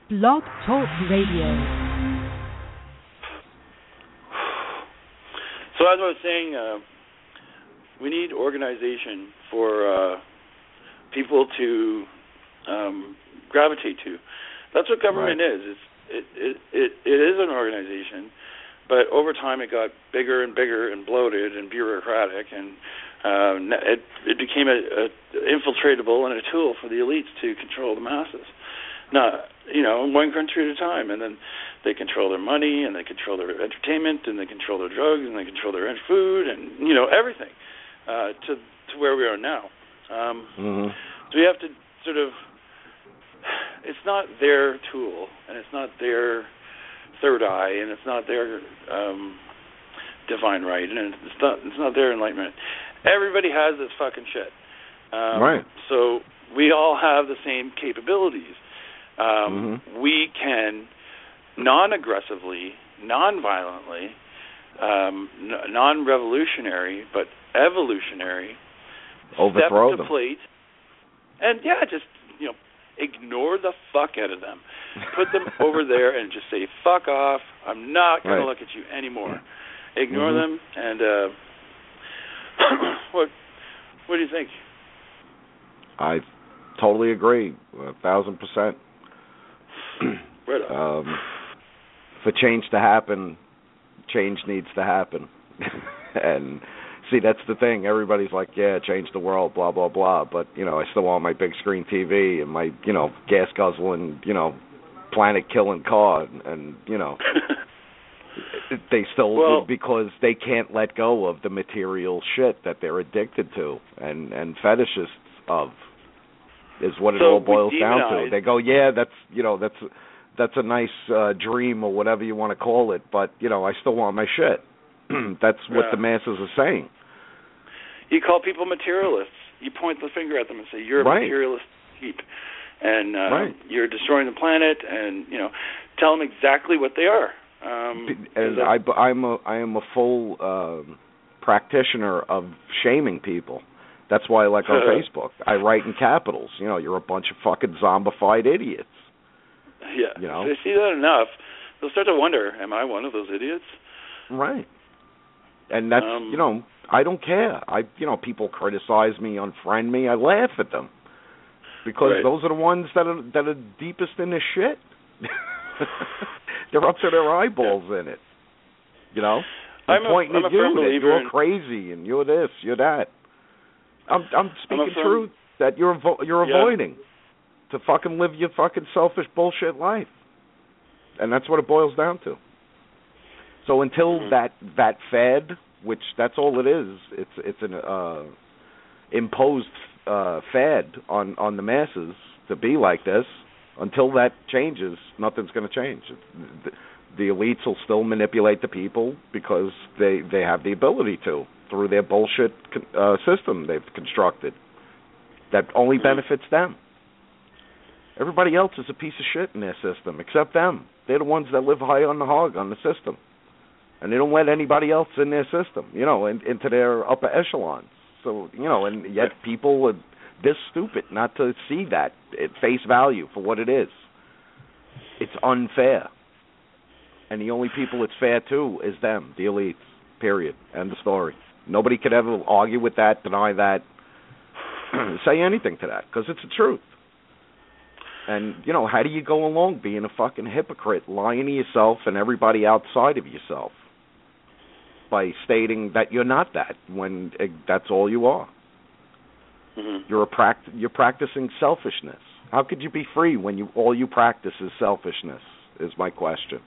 Blog Talk Radio. So as I was saying, we need organization for people to gravitate to. That's what government is. It is an organization, but over time it got bigger and bigger and bloated and bureaucratic, and it became a infiltratable and a tool for the elites to control the masses. Not, in one country at a time, and then they control their money, and they control their entertainment, and they control their drugs, and they control their food, and everything to where we are now. So we have to sort of. It's not their tool, and it's not their third eye, and it's not their divine right, and it's not their enlightenment. Everybody has this fucking shit. Right. So we all have the same capabilities. We can non-aggressively, non-violently, non-revolutionary, but evolutionary, overthrow step to plate, and just ignore the fuck out of them. Put them over there and just say, fuck off. I'm not going to look at you anymore. Ignore them, and what do you think? I totally agree, 1,000%. Right on. For change to happen, change needs to happen. And see, that's the thing. Everybody's like, yeah, change the world, blah, blah, blah. But, I still want my big screen TV and my, gas guzzling, planet killing car. And they still, because they can't let go of the material shit that they're addicted to and fetishists of, is what it all boils down to. They go, yeah, that's a nice dream or whatever you want to call it, but, I still want my shit. That's what the masses are saying. You call people materialists. You point the finger at them and say, you're a materialist heap, and you're destroying the planet, and, tell them exactly what they are. And I am a full practitioner of shaming people. That's why I like on Facebook. I write in capitals. You're a bunch of fucking zombified idiots. Yeah. If they see that enough, they'll start to wonder, am I one of those idiots? Right. And that's, I don't care. People criticize me, unfriend me. I laugh at them. Because those are the ones that are deepest in this shit. They're up to their eyeballs in it. I'm pointing at you that you're crazy and you're this, you're that. I'm speaking truth that you're avoiding to fucking live your fucking selfish bullshit life, and that's what it boils down to. So until that fad, which that's all it is, it's an imposed fad on the masses to be like this. Until that changes, nothing's going to change. The elites will still manipulate the people because they have the ability to, through their bullshit system they've constructed that only benefits them. Everybody else is a piece of shit in their system except them. They're the ones that live high on the hog on the system. And they don't let anybody else in their system, into their upper echelons. So, and yet people are this stupid not to see that at face value for what it is. It's unfair. And the only people it's fair to is them, the elites, period. End of story. Nobody could ever argue with that, deny that, say anything to that, because it's the truth. And, how do you go along being a fucking hypocrite, lying to yourself and everybody outside of yourself by stating that you're not that when that's all you are? You're practicing selfishness. How could you be free when all you practice is selfishness, is my question.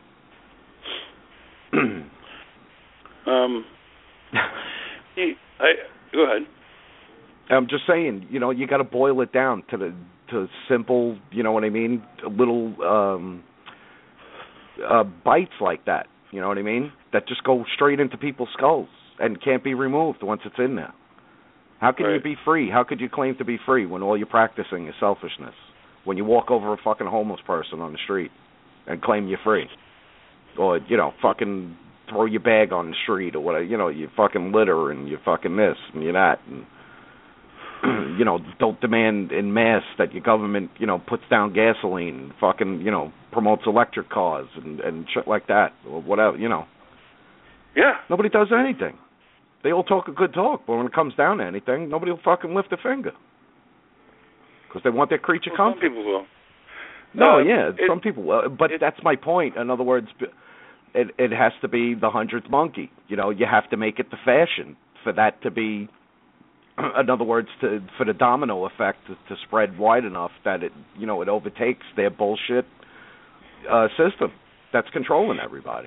Go ahead. I'm just saying, you got to boil it down to simple, little bites like that, that just go straight into people's skulls and can't be removed once it's in there. How can you be free? How could you claim to be free when all you're practicing is selfishness? When you walk over a fucking homeless person on the street and claim you're free? Or, fucking throw your bag on the street or whatever, you fucking litter and you fucking this and you that. And don't demand en masse that your government, puts down gasoline, fucking, promotes electric cars and shit like that, or whatever, Yeah. Nobody does anything. They all talk a good talk, but when it comes down to anything, nobody will fucking lift a finger. Because they want their creature comfort. Some people will. No, some people will. But that's my point. In other words, it has to be the 100th monkey. You have to make it the fashion for that to be, in other words, for the domino effect to spread wide enough that it overtakes their bullshit system that's controlling everybody.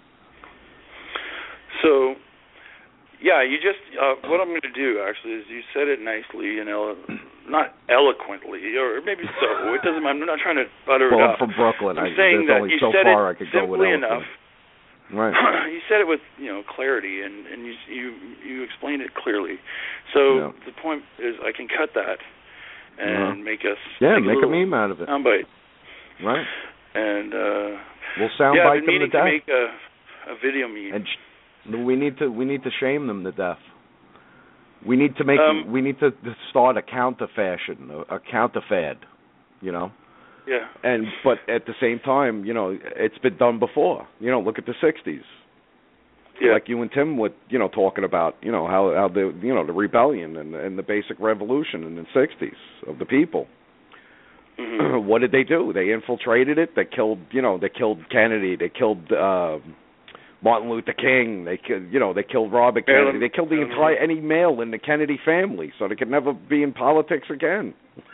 So, yeah, you just what I'm going to do actually is you said it nicely, not eloquently, or maybe so. It doesn't. I'm not trying to butter it up. I'm from Brooklyn. I'm saying that only you so said far it I could go with simply enough. Right. You said it with clarity, and you explained it clearly. So the point is, I can cut that and make us make a meme out of it. Soundbite. Right. And we'll soundbite them to death. To make a video meme. And we need to shame them to death. We need to make we need to start a counter fashion, a counter fad, Yeah. But at the same time, it's been done before. Look at the 60s. Yeah. Like you and Tim were, talking about, how the the rebellion and the basic revolution in the 60s of the people. Mm-hmm. What did they do? They infiltrated it. They killed, they killed Kennedy. They killed Martin Luther King. They killed Robert Kennedy. They killed any male in the Kennedy family, so they could never be in politics again.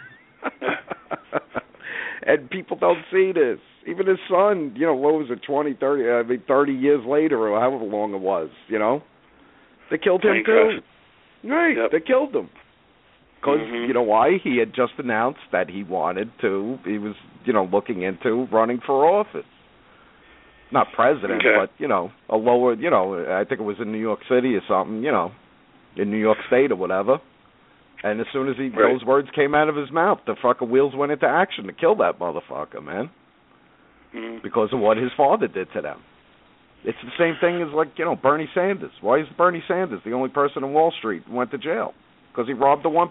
And people don't see this. Even his son, what was it, 30 years later, or however long it was, they killed him too. Right, They killed him. Because, you know why? He had just announced that he was, looking into running for office. Not president, but, a lower, I think it was in New York City or something, in New York State or whatever. And as soon as those words came out of his mouth, the fucking wheels went into action to kill that motherfucker, man. Because of what his father did to them. It's the same thing as, Bernie Sanders. Why is Bernie Sanders the only person in Wall Street who went to jail? Because he robbed the 1%.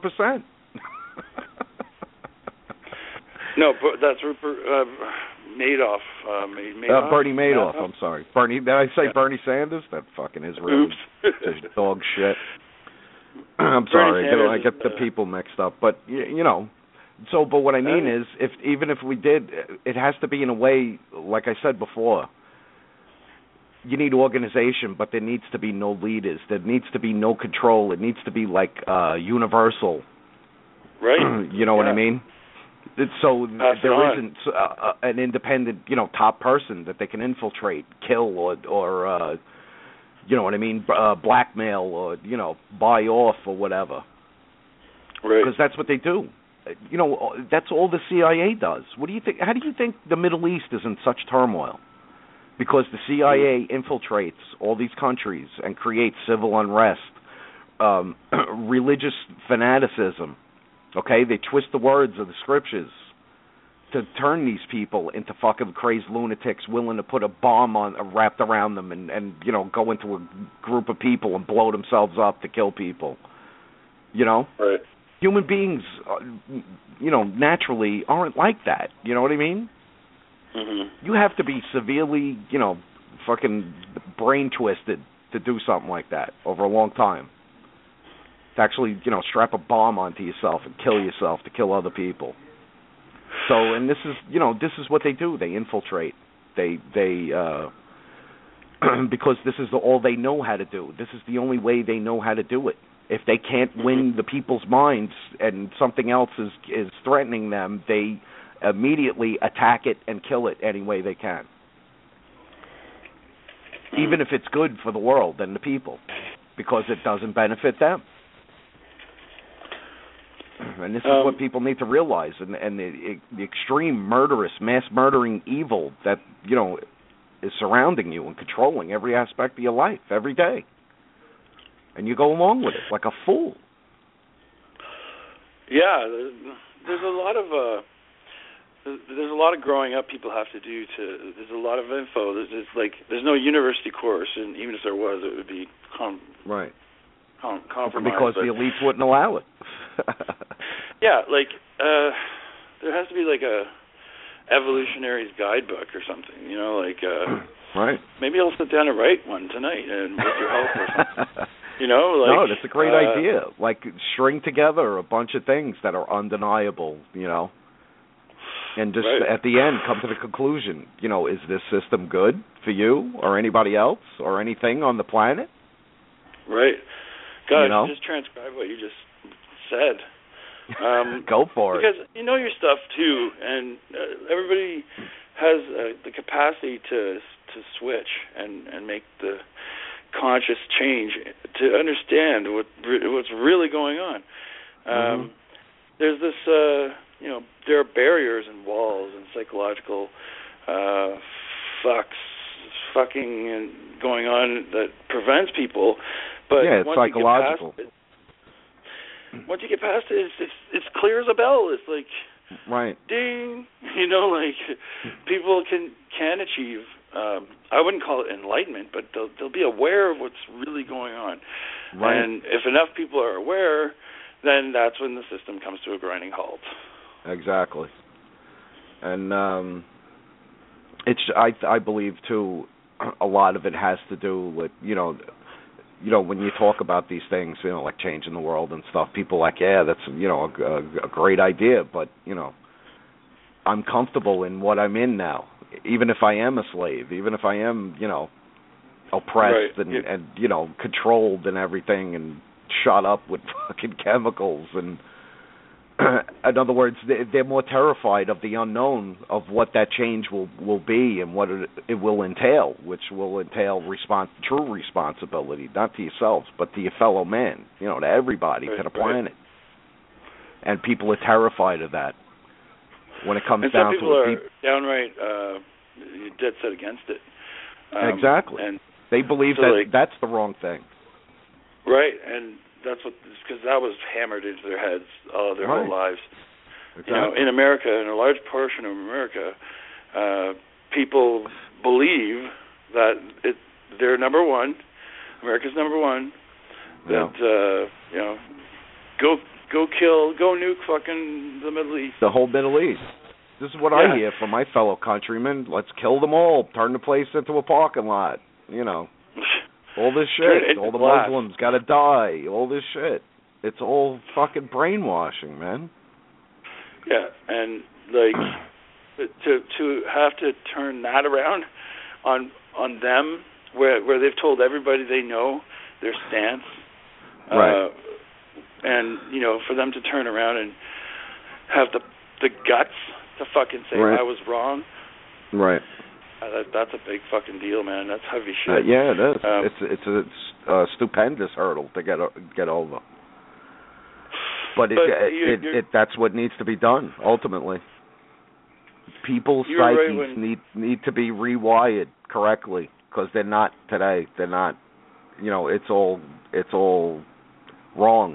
No, but that's Madoff. Bernie Madoff, I'm sorry. Did I say Bernie Sanders? That fucking is really just dog shit. I'm sorry, I get the people mixed up. But, but what I mean is, even if we did, it has to be in a way, like I said before, you need organization, but there needs to be no leaders. There needs to be no control. It needs to be universal. Right. You know what I mean? So there isn't an independent, top person that they can infiltrate, kill, or you know what I mean, blackmail, or buy off or whatever. Right. Because that's what they do. That's all the CIA does. What do you think? How do you think the Middle East is in such turmoil? Because the CIA infiltrates all these countries and creates civil unrest, religious fanaticism. Okay, they twist the words of the scriptures to turn these people into fucking crazed lunatics willing to put a bomb wrapped around them and go into a group of people and blow themselves up to kill people. Right. Human beings, naturally aren't like that. You know what I mean? Mm-hmm. You have to be severely, fucking brain twisted to do something like that over a long time. To actually, strap a bomb onto yourself and kill yourself to kill other people. So, and this is what they do. They infiltrate. They because this is all they know how to do. This is the only way they know how to do it. If they can't win the people's minds and something else is threatening them, they immediately attack it and kill it any way they can. Even if it's good for the world and the people, because it doesn't benefit them. And this is what people need to realize, and the extreme murderous, mass murdering evil that, is surrounding you and controlling every aspect of your life every day. And you go along with it like a fool. Yeah, there's a lot of growing up people have to do there's a lot of info. There's no university course, and even if there was, it would be compromised. Because the elites wouldn't allow it. Yeah, like there has to be like a evolutionary's guidebook or something, you know, like right. Maybe I'll sit down and write one tonight and with your help or something. You know, like, no, that's a great idea. Like string together a bunch of things that are undeniable, you know, and just at the end come to the conclusion, you know, is this system good for you or anybody else or anything on the planet? Right. God, you know? Just transcribe what you just said. Go for it. Because you know your stuff too, and everybody has the capacity to switch and make the conscious change to understand what's really going on. There's this, you know, there are barriers and walls and psychological fucking and going on that prevents people. But yeah, it's psychological. Once you get past it, it's clear as a bell. It's like, right, ding. You know, like people can achieve. I wouldn't call it enlightenment, but they'll be aware of what's really going on. Right. And if enough people are aware, then that's when the system comes to a grinding halt. Exactly. And I believe too, a lot of it has to do with, you know, when you talk about these things, you know, like changing the world and stuff, people are like, yeah, that's, you know, a great idea, but, you know, I'm comfortable in what I'm in now, even if I am a slave, even if I am, you know, oppressed and, you know, controlled and everything and shot up with fucking chemicals. And in other words, they're more terrified of the unknown, of what that change will be and what it will entail, which will entail true responsibility, not to yourselves, but to your fellow man, you know, to everybody, to the planet. And people are terrified of that when it comes down to it. Some people are downright dead set against it. Exactly. And they believe that that's the wrong thing. Right, and that's because that was hammered into their heads their whole lives. Exactly. You know, in America, in a large portion of America, people believe that they're number one. America's number one. That you know, go nuke fucking the Middle East. The whole Middle East. This is what I hear from my fellow countrymen. Let's kill them all. Turn the place into a parking lot. You know. All this shit. All the Muslims got to die. All this shit. It's all fucking brainwashing, man. Yeah, and like to have to turn that around on them, where they've told everybody they know their stance, right? And you know, for them to turn around and have the guts to fucking say I was wrong, right? That's a big fucking deal, man. That's heavy shit. Yeah, it is. It's a stupendous hurdle to get over. But that's what needs to be done ultimately. People's psyches need to be rewired correctly because they're not today. They're not. You know, it's all wrong.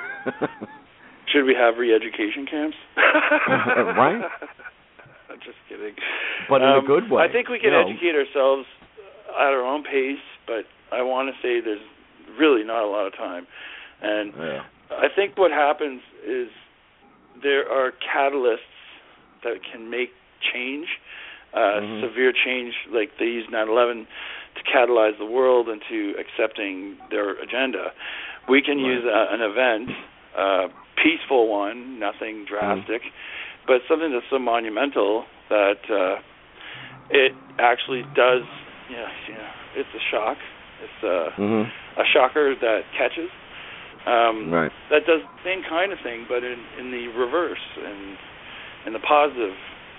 Should we have re-education camps? Right. I'm just kidding. But in a good way. I think we can educate ourselves at our own pace, but I want to say there's really not a lot of time. And I think what happens is there are catalysts that can make change, severe change, like they use 9/11 to catalyze the world into accepting their agenda. We can use an event, peaceful one, nothing drastic, but something that's so monumental that it actually does, it's a shock. It's a shocker that catches. That does the same kind of thing, but in the reverse, and in the positive.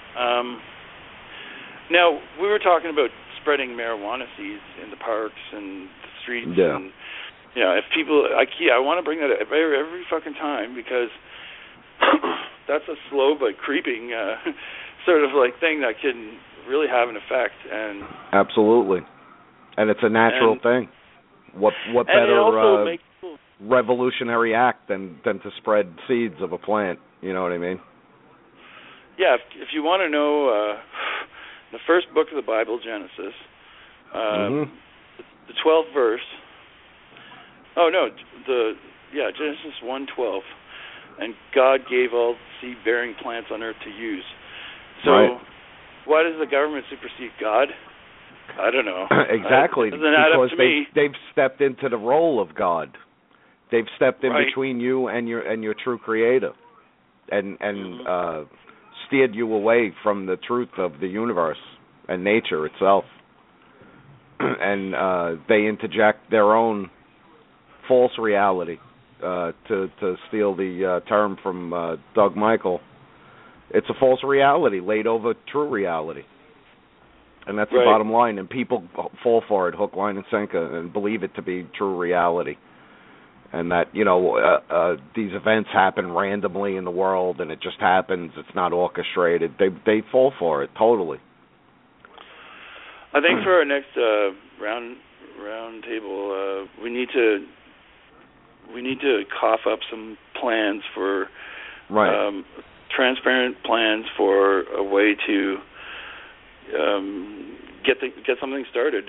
Now, we were talking about spreading marijuana seeds in the parks and the streets. Yeah. And, if people, I want to bring that up every fucking time because that's a slow but creeping sort of like thing that can really have an effect. And absolutely, and it's a natural thing. What better revolutionary act than to spread seeds of a plant? You know what I mean? Yeah. If you want to know the first book of the Bible, Genesis, the 12th verse. Oh no, Genesis 1:12. and God gave all seed-bearing plants on earth to use. So why does the government supersede God? I don't know. Exactly, doesn't add up to me. They've stepped into the role of God. They've stepped in between you and your true Creator, and steered you away from the truth of the universe and nature itself. And they interject their own false reality. To steal the term from Doug Michael, it's a false reality laid over true reality. And that's the bottom line. And people fall for it, hook, line, and sinker, and believe it to be true reality. And that, these events happen randomly in the world, and it just happens. It's not orchestrated. They fall for it totally. I think for our next round table, we need to cough up some plans for transparent plans for a way to get something started.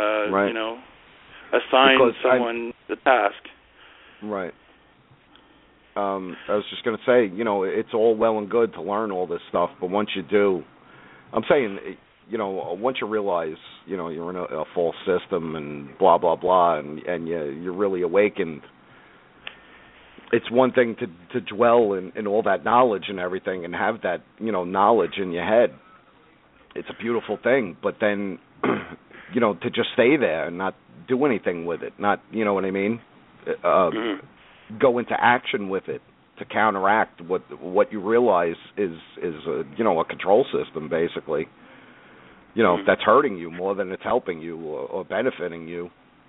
Assign someone the task. Right. I was just going to say, it's all well and good to learn all this stuff, but once you do, I'm saying, once you realize, you're in a false system and blah, blah, blah, and you're really awakened, it's one thing to dwell in all that knowledge and everything and have that, knowledge in your head. It's a beautiful thing, but then, to just stay there and not do anything with it, not, you know what I mean? Go into action with it to counteract what you realize is a control system, basically. That's hurting you more than it's helping you or benefiting you.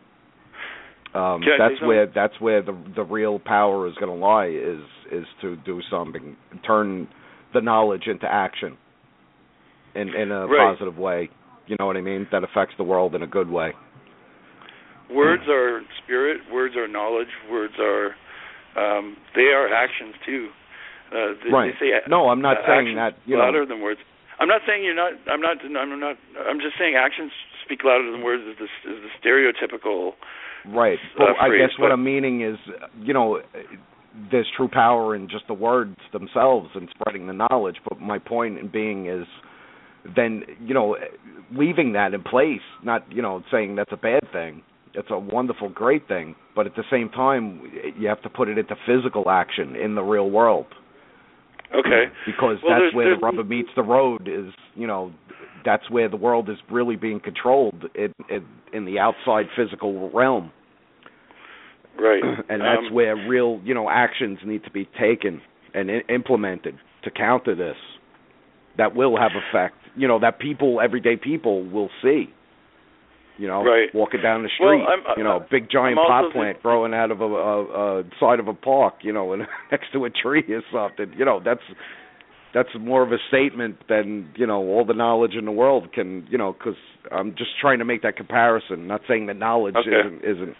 That's where the real power is going to lie, is to do something, turn the knowledge into action in a positive way. You know what I mean? That affects the world in a good way. Words are spirit. Words are knowledge. Words are they are actions too. They say no, I'm not saying that. Louder than words. I'm not saying you're not. I'm not. I'm just saying actions speak louder than words. Is the stereotypical. Right. But I guess what I'm meaning is, there's true power in just the words themselves and spreading the knowledge. But my point in being is, then leaving that in place, not saying that's a bad thing. It's a wonderful, great thing. But at the same time, you have to put it into physical action in the real world. Okay. Because that's where the rubber meets the road. Is that's where the world is really being controlled in the outside physical realm. Right. And that's where real actions need to be taken and implemented to counter this. That will have effect. That everyday people will see. Walking down the street, big giant pot plant growing out of a side of a park, and next to a tree or something. That's more of a statement than all the knowledge in the world can. Because I'm just trying to make that comparison. Not saying that knowledge isn't.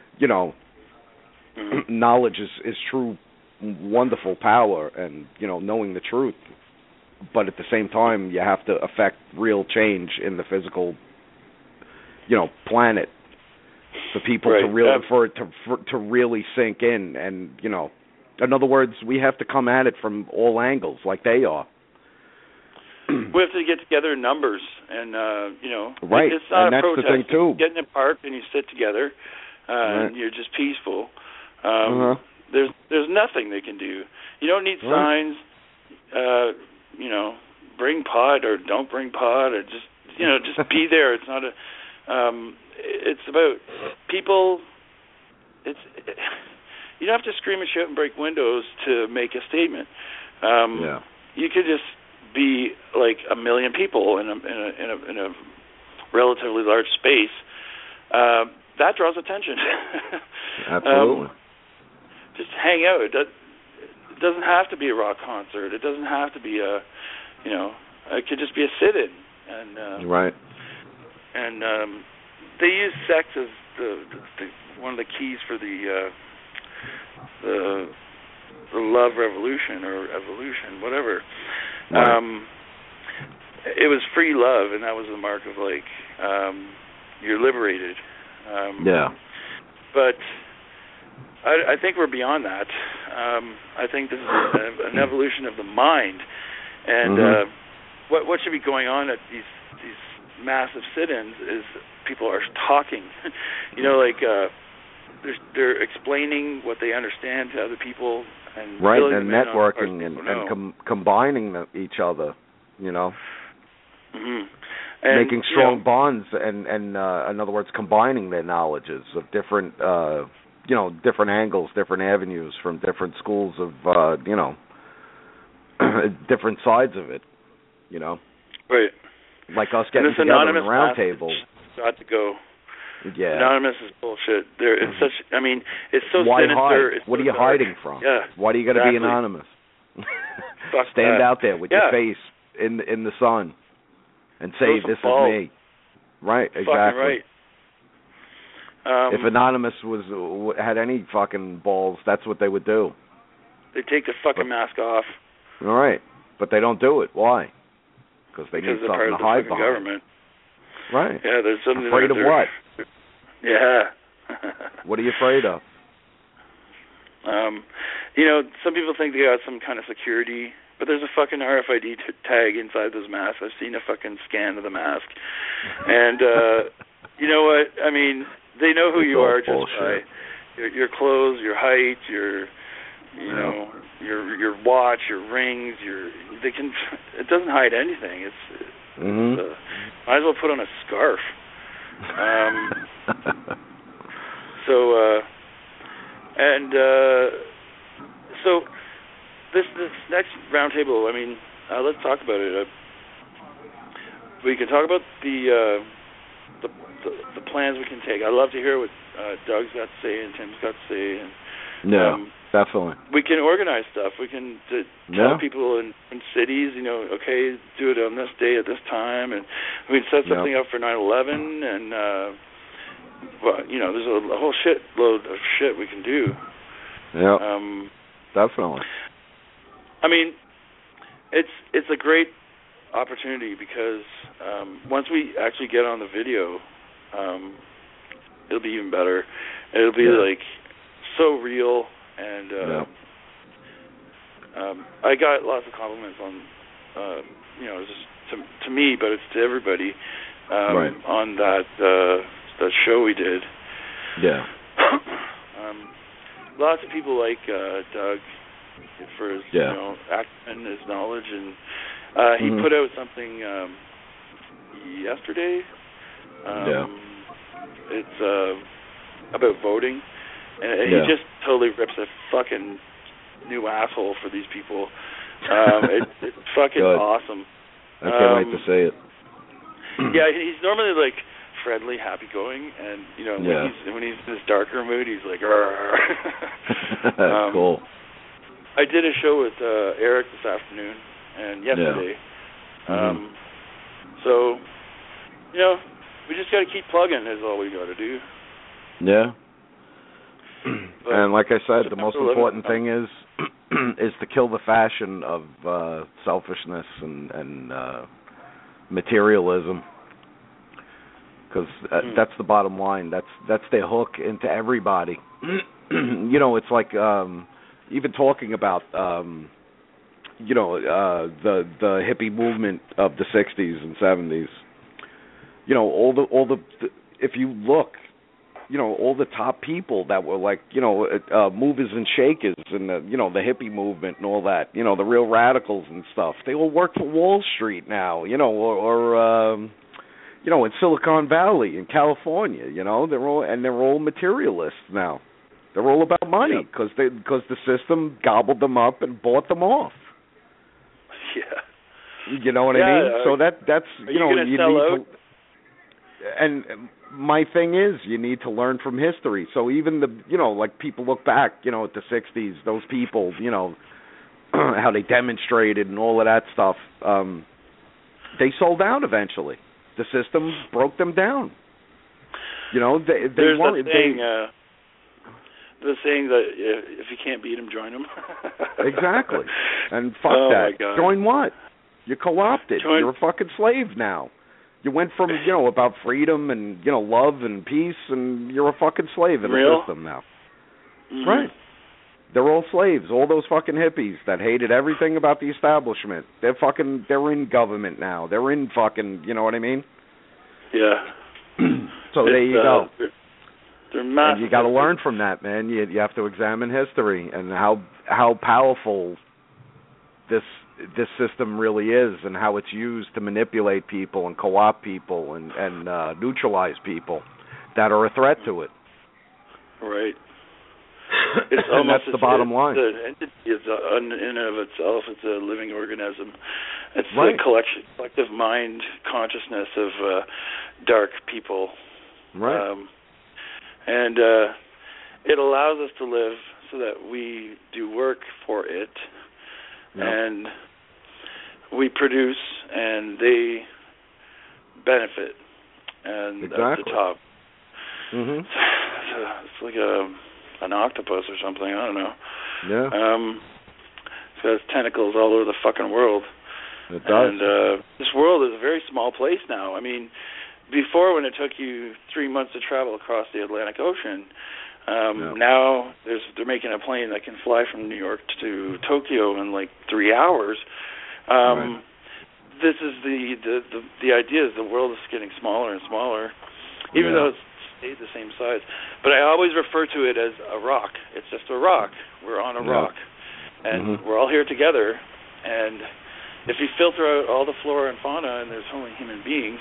Knowledge is true, wonderful power, and knowing the truth. But at the same time, you have to affect real change in the physical. Planet for people to really for it to really sink in, and in other words, we have to come at it from all angles, like they are. We have to get together in numbers, and right. It's not and a that's protest. The thing too. You get in a park and you sit together, and you're just peaceful. There's nothing they can do. You don't need signs. Bring pot or don't bring pot, or just be there. It's not a. It's about people. You don't have to scream and shout and break windows to make a statement. You could just be like a million people in a relatively large space. That draws attention. Absolutely. Just hang out. It doesn't have to be a rock concert. It doesn't have to be it could just be a sit-in. And right. And they use sex as the one of the keys for the love revolution or evolution, whatever. Right. It was free love, and that was the mark of you're liberated. But I think we're beyond that. I think this is an evolution of the mind, and what should be going on at these massive sit-ins is people are talking. They're explaining what they understand to other people, and and networking and combining each other. And, making strong bonds, and in other words, combining their knowledges of different different angles, different avenues from different schools of different sides of it. Right. Like us getting together in a round table. Got to go. Yeah. Anonymous is bullshit. It's such. I mean, it's so Why sinister. hide? It's What so are you dark. hiding from? Yeah. Why do you got to be anonymous? Stand that. out there with your face in the sun and say, "This is me." Right. Exactly. Fucking right. If Anonymous had any fucking balls, that's what they would do. They take the fucking mask off. All right, but they don't do it. Why? Because they need something to hide behind. Government. Right. Yeah, there's something. Afraid of what? Yeah. What are you afraid of? Some people think they got some kind of security, but there's a fucking RFID tag inside those masks. I've seen a fucking scan of the mask, and you know what? I mean, they know who you are just by your clothes, your height, your watch, your rings. It doesn't hide anything. Might as well put on a scarf. So this next roundtable, I mean, let's talk about it. We can talk about the plans we can take. I'd love to hear what Doug's got to say and Tim's got to say. And, definitely. We can organize stuff. We can tell people in cities, okay, do it on this day at this time, and we can set something up for 9/11, and there's a whole shitload of shit we can do. Yeah. Definitely. I mean, it's a great opportunity because once we actually get on the video, it'll be even better. It'll be like so real, and I got lots of compliments on, just to me, but it's to everybody on that show we did. Yeah. Lots of people like Doug for his acumen, his knowledge, and he put out something yesterday. It's about voting, and he just totally rips a fucking new asshole for these people. It's fucking awesome. I can't wait to see it. Yeah, he's normally like friendly, happy-going, and when he's in his darker mood, he's like, cool. I did a show with Eric this afternoon and yesterday. So, we just got to keep plugging is all we got to do. Yeah. But and like I said, the most important thing is to kill the fashion of selfishness and materialism. Because that's the bottom line. That's their hook into everybody. It's like even talking about the hippie movement of the 60s and 70s. All the if you look, all the top people that were like movers and shakers and the hippie movement and all that. The real radicals and stuff. They all work for Wall Street now. Or in Silicon Valley, in California, they're all materialists now. They're all about money because the system gobbled them up and bought them off. Yeah. You know what I mean? So that's you need to. And my thing is, you need to learn from history. So even like people look back, at the '60s, those people, how they demonstrated and all of that stuff. They sold out eventually. The system broke them down. There's the saying that if you can't beat them, join them. Exactly. And fuck that. Join what? You're co-opted. You're a fucking slave now. You went from, about freedom and, love and peace, and you're a fucking slave in the system now. Mm-hmm. Right. They're all slaves. All those fucking hippies that hated everything about the establishment. They're in government now. They're in fucking, you know what I mean? Yeah. So there you go. They're massive. And you got to learn from that, man. You have to examine history and how powerful this system really is, and how it's used to manipulate people and co-opt people and neutralize people that are a threat to it. Right. It's and that's the bottom line. The entity is in and of itself. It's a living organism. It's right. the collective mind consciousness of dark people. Right. And it allows us to live so that we do work for it, and we produce, and they benefit, and exactly. That's the top. Mm-hmm. It's like an octopus or something. I don't know. Yeah. It has tentacles all over the fucking world. It does. And this world is a very small place now. I mean, before, when it took you 3 months to travel across the Atlantic Ocean, now they're making a plane that can fly from New York to Tokyo in like 3 hours. Right. This is the idea is the world is getting smaller and smaller, even though it's stayed the same size. But I always refer to it as a rock. It's just a rock. We're on a rock, and we're all here together. And if you filter out all the flora and fauna, and there's only human beings,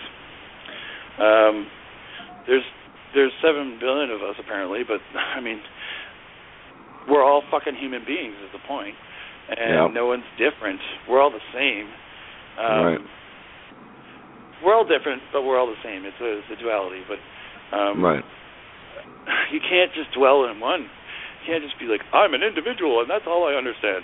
there's 7 billion of us apparently. But I mean, we're all fucking human beings is the point, and no one's different. We're all the same. Right. We're all different, but we're all the same. It's a duality, but right. You can't just dwell in one. You can't just be like, I'm an individual, and that's all I understand.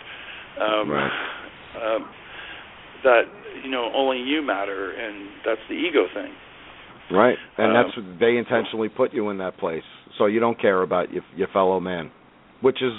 That only you matter, and that's the ego thing. Right, and that's what they intentionally put you in that place, so you don't care about your fellow man, which is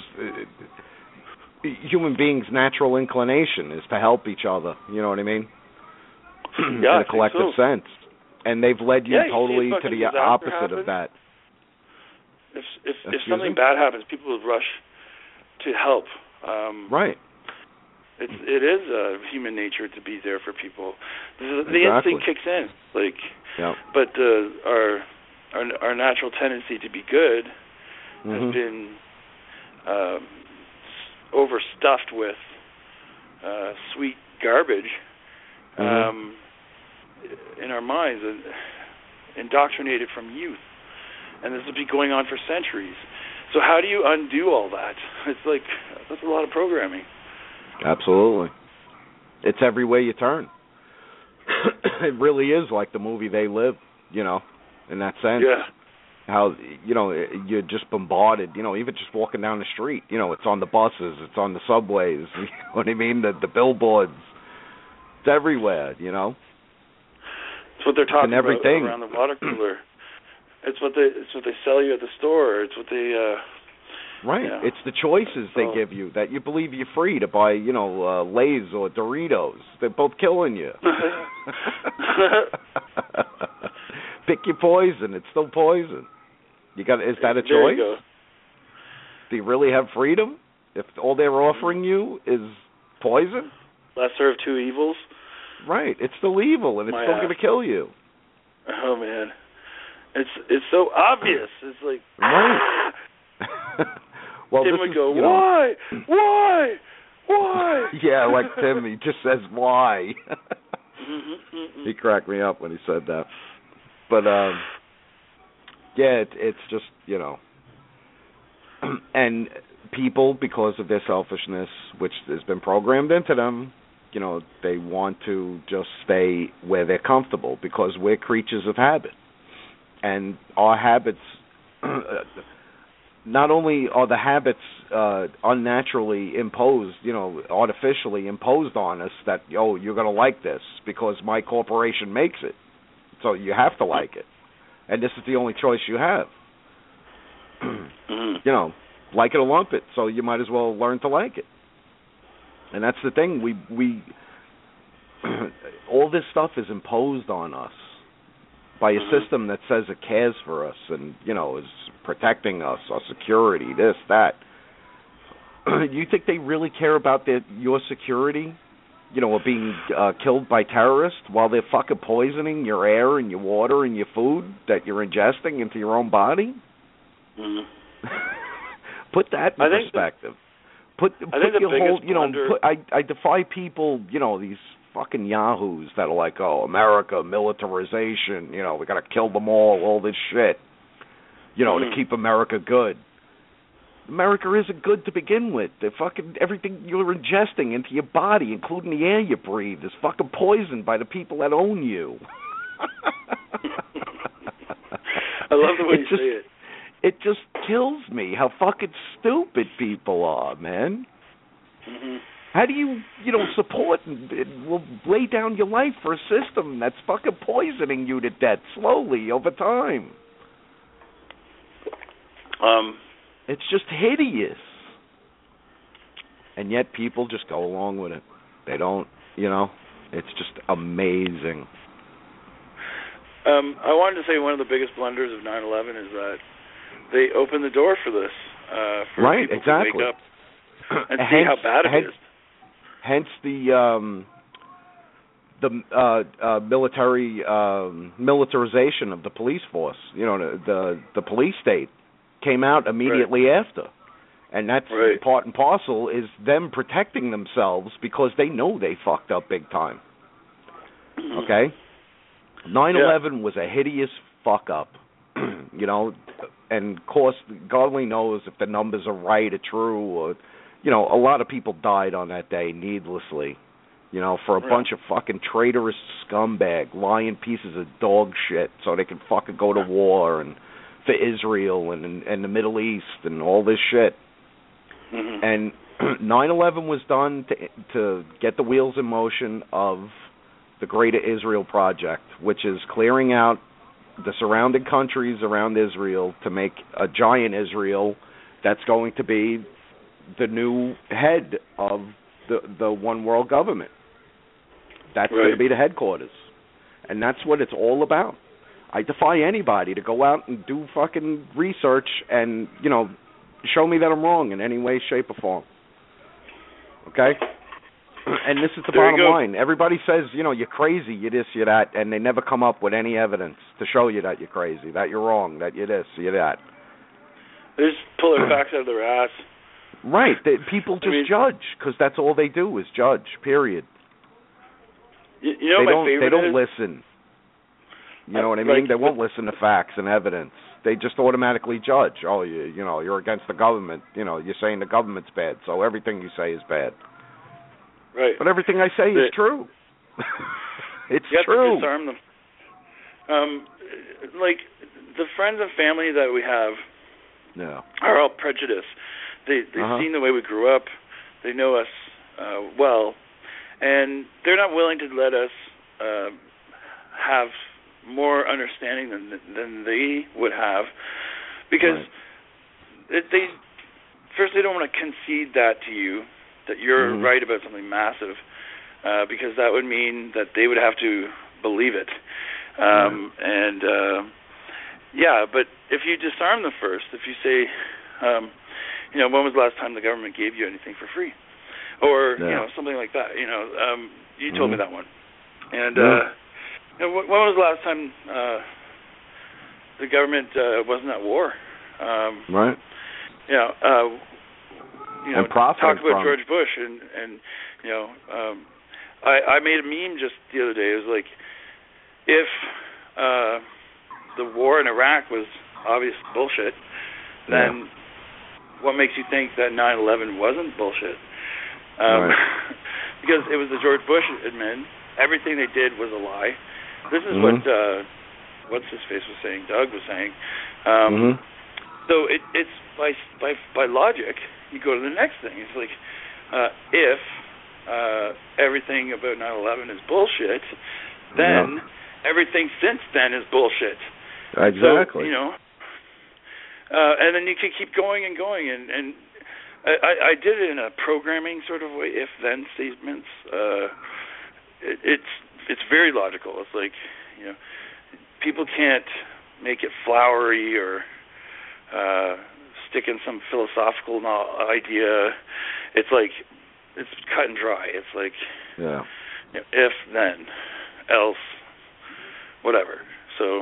human beings' natural inclination is to help each other. You know what I mean? In a collective sense. And they've led you totally to the opposite of that. If something bad happens, people will rush to help. Right. It is human nature to be there for people. The instinct kicks in, but our natural tendency to be good has been overstuffed with sweet garbage in our minds, and indoctrinated from youth. And this has been going on for centuries. So how do you undo all that? It's like, that's a lot of programming. Absolutely. It's every way you turn. It really is like the movie They Live, in that sense. Yeah. How, you're just bombarded, even just walking down the street, it's on the buses, it's on the subways, you know what I mean, the billboards. It's everywhere, It's what they're talking about around the water cooler. It's what they sell you at the store. It's what they right. It's the choices they give you that you believe you're free to buy, Lay's or Doritos. They're both killing you. Pick your poison. It's still poison. Is that a choice? There you go. Do you really have freedom if all they're offering you is poison? Lesser of two evils. Right. It's still evil, and it's still going to kill you. Oh man, it's so obvious. It's like right. Well, Tim would go, why? Yeah, like Tim, he just says why. He cracked me up when he said that. But it's just and people, because of their selfishness, which has been programmed into them, they want to just stay where they're comfortable because we're creatures of habit. And our habits, not only are the habits unnaturally imposed, artificially imposed on us that, you're going to like this because my corporation makes it. So you have to like it. And this is the only choice you have. Like it or lump it. So you might as well learn to like it. And that's the thing. We all this stuff is imposed on us by a system that says it cares for us and, is protecting us, our security, this, that. you think they really care about your security? You know, of being killed by terrorists while they're fucking poisoning your air and your water and your food that you're ingesting into your own body? Mm-hmm. Put that in perspective. Put your whole, you know, I defy people, you know, these fucking yahoos that are like, oh, America, militarization, you know, we got to kill them all this shit, you know, to keep America good. America isn't good to begin with. The fucking everything you're ingesting into your body, including the air you breathe, is fucking poisoned by the people that own you. I love the way you say it. It just kills me how fucking stupid people are, man. Mm-hmm. How do you know, support and will lay down your life for a system that's fucking poisoning you to death slowly over time? It's just hideous. And yet people just go along with it. They don't, you know, it's just amazing. I wanted to say one of the biggest blunders of 9/11 is that they opened the door for this, for right, people exactly. to wake up and see how bad it is. Hence the military militarization of the police force. You know, the police state came out immediately after, and that's part and parcel is them protecting themselves because they know they fucked up big time. Okay, 9/11 was a hideous fuck up. You know, and of course, God only knows if the numbers are right or true, or, you know, a lot of people died on that day needlessly, you know, for a bunch of fucking traitorous scumbag, lying pieces of dog shit so they can fucking go to war and for Israel and the Middle East and all this shit. Mm-hmm. And 9/11 was done to get the wheels in motion of the Greater Israel Project, which is clearing out the surrounding countries around Israel to make a giant Israel that's going to be the new head of the one world government. That's going to be the headquarters. And that's what it's all about. I defy anybody to go out and do fucking research and, you know, show me that I'm wrong in any way, shape, or form. Okay? And this is the bottom line. Everybody says, you know, you're crazy, you're this, you're that, and they never come up with any evidence to show you that you're crazy, that you're wrong, that you're this, you're that. They just pull their facts out of their ass. Right. People just judge, because that's all they do is judge, period. You know, they don't listen. You know what I mean? They won't listen to facts and evidence. They just automatically judge. Oh, you know, you're against the government. You know, you're saying the government's bad, so everything you say is bad. Right. But everything I say is true. It's true. You have to disarm them. Like, the friends and family that we have are all prejudiced. They've seen the way we grew up. They know us well. And they're not willing to let us have more understanding than they would have. Because they don't want to concede that to you, that you're right about something massive, because that would mean that they would have to believe it. But if you disarm them first, if you say, you know, when was the last time the government gave you anything for free? Or, you know, something like that. You know, you told me that one. And you know, when was the last time the government wasn't at war? Right. You know, talk about George Bush and you know, I made a meme just the other day. It was like, if the war in Iraq was obvious bullshit, then what makes you think that 9/11 wasn't bullshit? Because it was the George Bush admin. Everything they did was a lie. This is what what's his face was saying. Doug was saying. So it's by logic, you go to the next thing. It's like, if everything about 9/11 is bullshit, then everything since then is bullshit. Exactly. So, you know, and then you can keep going and going. And I did it in a programming sort of way, if-then statements. It's very logical. It's like, you know, people can't make it flowery or stick in some philosophical idea. It's like it's cut and dry. It's like if, then, else, whatever. So,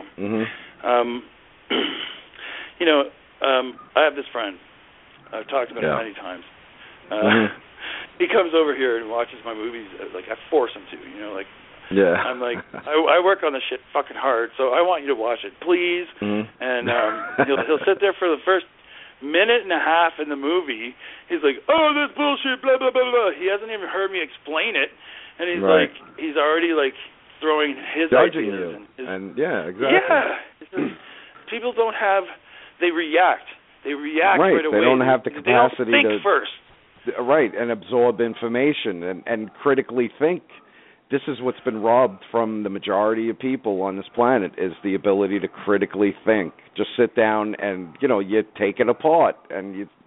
I have this friend. I've talked about it many times. He comes over here and watches my movies. Like, I force him to, I'm like, I work on this shit fucking hard, so I want you to watch it, please. And he'll sit there for the first minute and a half in the movie. He's like, oh, this bullshit, blah, blah, blah, blah. He hasn't even heard me explain it. And he's like, he's already, like, throwing his judging ideas. You. And exactly. Yeah. People don't have, they react. They react right away. They don't have the capacity they don't think first. Right, and absorb information and critically think. This is what's been robbed from the majority of people on this planet, is the ability to critically think. Just sit down and, you take it apart. And, if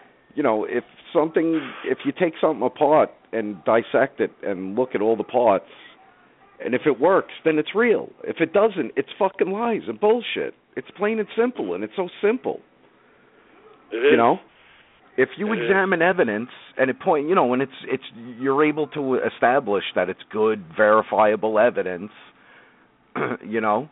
you take something apart and dissect it and look at all the parts, and if it works, then it's real. If it doesn't, it's fucking lies and bullshit. It's plain and simple, and it's so simple. It is. If you examine evidence and when it's you're able to establish that it's good, verifiable evidence, you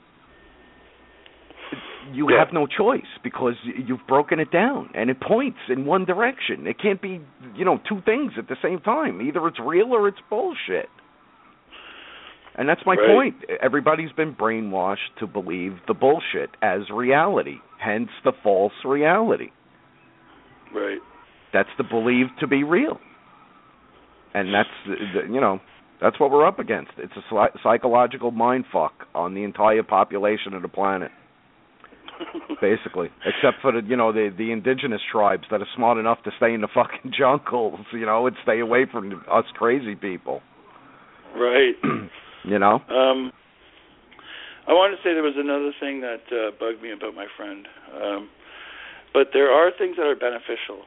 have no choice because you've broken it down and it points in one direction. It can't be, two things at the same time. Either it's real or it's bullshit. And that's my point. Everybody's been brainwashed to believe the bullshit as reality, hence the false reality. Right. That's the believed to be real. And that's, that's what we're up against. It's a psychological mind fuck on the entire population of the planet. Basically. Except for the indigenous tribes that are smart enough to stay in the fucking jungles, and stay away from us crazy people. Right. I wanted to say there was another thing that bugged me about my friend. But there are things that are beneficial.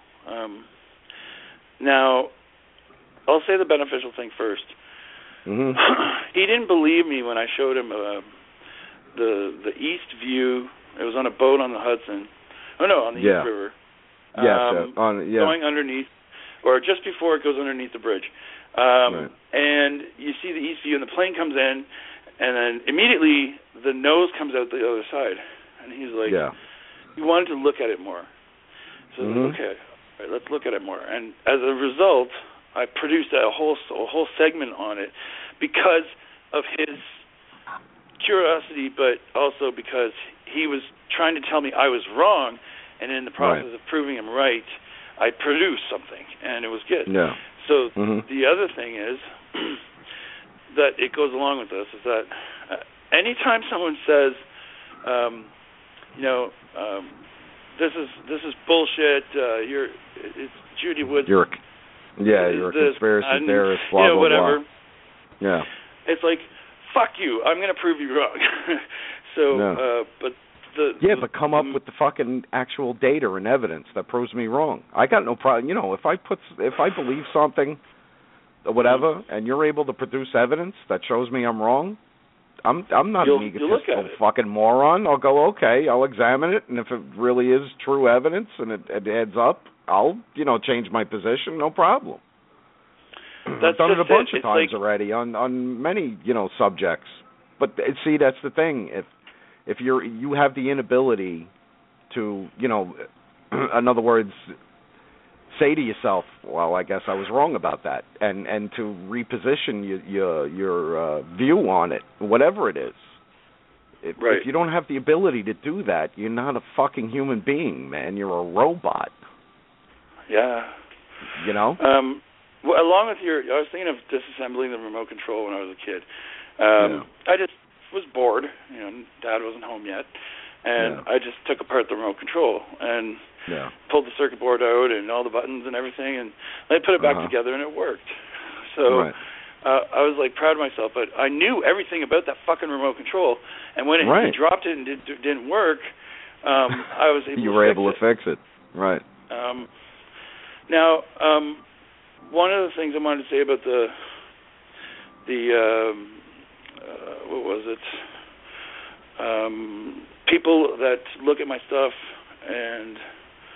Now, I'll say the beneficial thing first. He didn't believe me when I showed him the east view. It was on a boat on the Hudson. Oh, no, on the East River. Going underneath, or just before it goes underneath the bridge. And you see the east view, and the plane comes in, and then immediately the nose comes out the other side. And he's like, he wanted to look at it more. So I was like, okay, all right, let's look at it more. And as a result, I produced a whole segment on it because of his curiosity, but also because he was trying to tell me I was wrong, and in the process of proving him right, I produced something, and it was good. So the other thing is that it goes along with this is that anytime someone says, this is bullshit. It's Judy Woods. You're a conspiracy theorist. Blah blah whatever. Blah. Yeah. It's like, fuck you. I'm going to prove you wrong. But come up with the fucking actual data and evidence that proves me wrong. I got no problem. If I believe something, or whatever, and you're able to produce evidence that shows me I'm wrong, I'm not an egotistical fucking moron. I'll go, okay, I'll examine it, and if it really is true evidence and it adds up, I'll, change my position, no problem. I've done it a bunch of times already on many, subjects. But see, that's the thing. If you have the inability to, in other words, say to yourself, well, I guess I was wrong about that, and to reposition your view on it, whatever it is. If you don't have the ability to do that, you're not a fucking human being, man. You're a robot. Yeah. Well, along with I was thinking of disassembling the remote control when I was a kid. I just was bored. Dad wasn't home yet, and I just took apart the remote control and pulled the circuit board out and all the buttons and everything, and I put it back together, and it worked. So I was like proud of myself, but I knew everything about that fucking remote control, and when he dropped it and didn't work, I was able. You were able to fix it, right? Now, one of the things I wanted to say about the what was it? People that look at my stuff and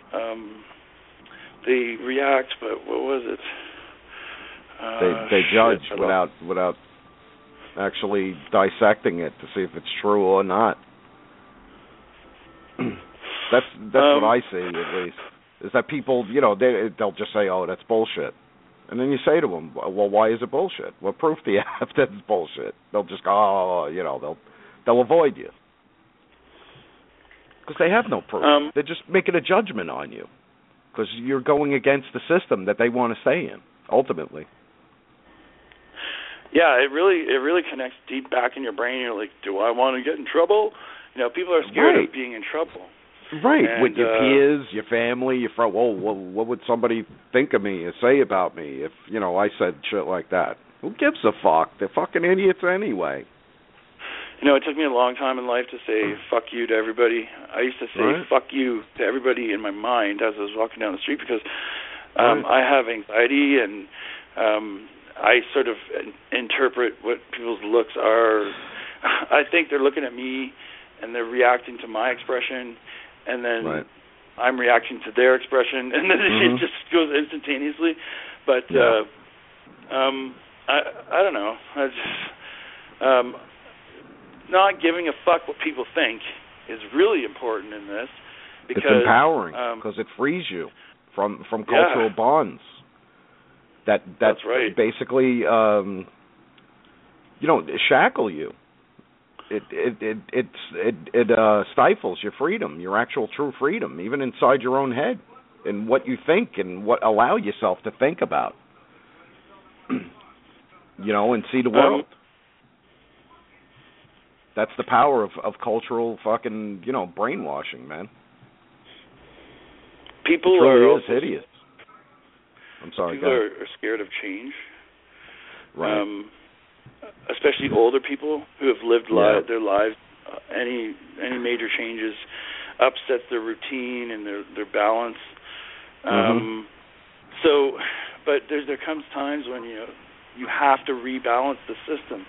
they react, but what was it? They judge without actually dissecting it to see if it's true or not. That's what I see, at least, is that people, they'll just say, "Oh, that's bullshit," and then you say to them, "Well, why is it bullshit? What proof do you have that it's bullshit?" They'll just go, "Oh, they'll avoid you because they have no proof. They're just making a judgment on you because you're going against the system that they want to stay in, ultimately." Yeah, it really connects deep back in your brain. You're like, do I want to get in trouble? People are scared of being in trouble. Right, and, with your peers, your family, your friends. Well, what would somebody think of me or say about me if, I said shit like that? Who gives a fuck? They're fucking idiots anyway. It took me a long time in life to say fuck you to everybody. I used to say fuck you to everybody in my mind as I was walking down the street because I have anxiety and I sort of interpret what people's looks are. I think they're looking at me and they're reacting to my expression, and then I'm reacting to their expression, and then it just goes instantaneously. But I don't know. I just not giving a fuck what people think is really important in this because it's empowering because it frees you from cultural bonds. That's right. Basically, shackle you. It stifles your freedom, your actual true freedom, even inside your own head, and what you think and what allow yourself to think about, and see the world. That's the power of cultural fucking brainwashing, man. People are hideous. I'm sorry. People are scared of change. Right. Especially older people who have lived their lives. Any major changes upsets their routine and their balance. But there comes times when you have to rebalance the system.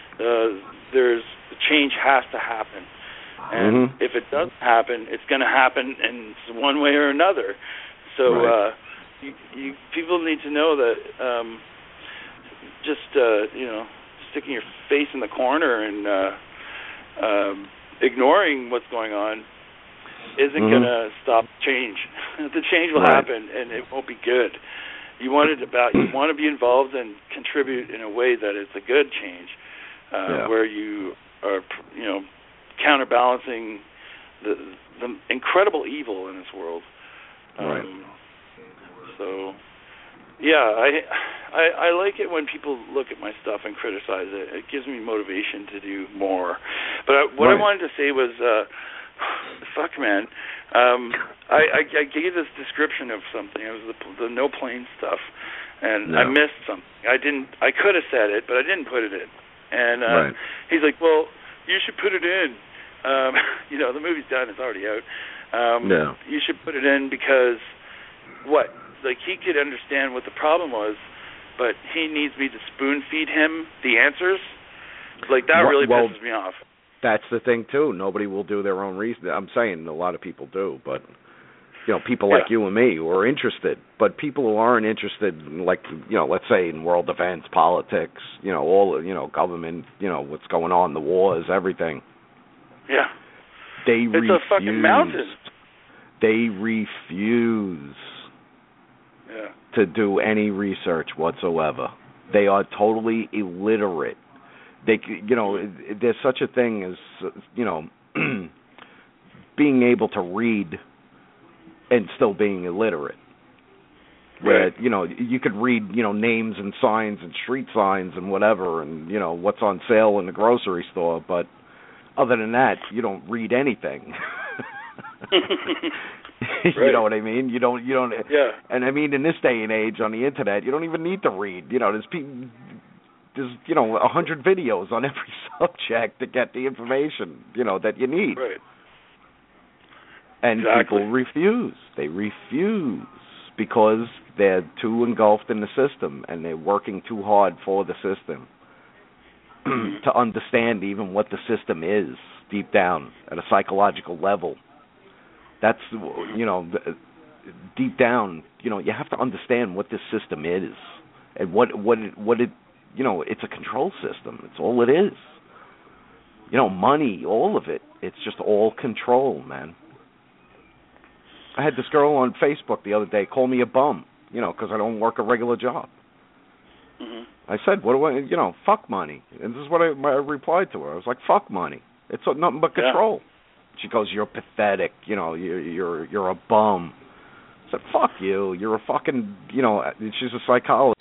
Change has to happen, and if it doesn't happen, it's going to happen in one way or another. So people need to know that sticking your face in the corner and ignoring what's going on isn't going to stop change. The change will happen, and it won't be good. You want to be involved and contribute in a way that it's a good change, where you are, counterbalancing the incredible evil in this world. So, I like it when people look at my stuff and criticize it. It gives me motivation to do more. But what I wanted to say was, fuck, man. I gave this description of something. It was the no plane stuff, and I missed something. I could have said it, but I didn't put it in. And he's like, "Well, you should put it in." The movie's done; it's already out. You should put it in because what? Like, he could understand what the problem was, but he needs me to spoon feed him the answers. Like, that really pisses me off. That's the thing too. Nobody will do their own reason. I'm saying a lot of people do, but people like you and me who are interested. But people who aren't interested, like let's say in world events, politics, all government, what's going on, the wars, everything. Yeah. It's a fucking mountain. They refuse to do any research whatsoever. They are totally illiterate. They, there's such a thing as, being able to read and still being illiterate. Where, you could read, names and signs and street signs and whatever and, what's on sale in the grocery store, but other than that, you don't read anything. You know what I mean? You don't. And I mean, in this day and age on the internet, you don't even need to read. There's 100 videos on every subject to get the information, that you need. Right. And people refuse. They refuse because they're too engulfed in the system and they're working too hard for the system to understand even what the system is deep down at a psychological level. That's, deep down, you have to understand what this system is and what it it's a control system. It's all it is. Money, all of it. It's just all control, man. I had this girl on Facebook the other day call me a bum, because I don't work a regular job. Mm-hmm. I said, what do I, fuck money. And this is what I replied to her. I was like, fuck money. It's nothing but control. Yeah. She goes, you're pathetic. You're a bum. I said, fuck you. You're a fucking, she's a psychologist.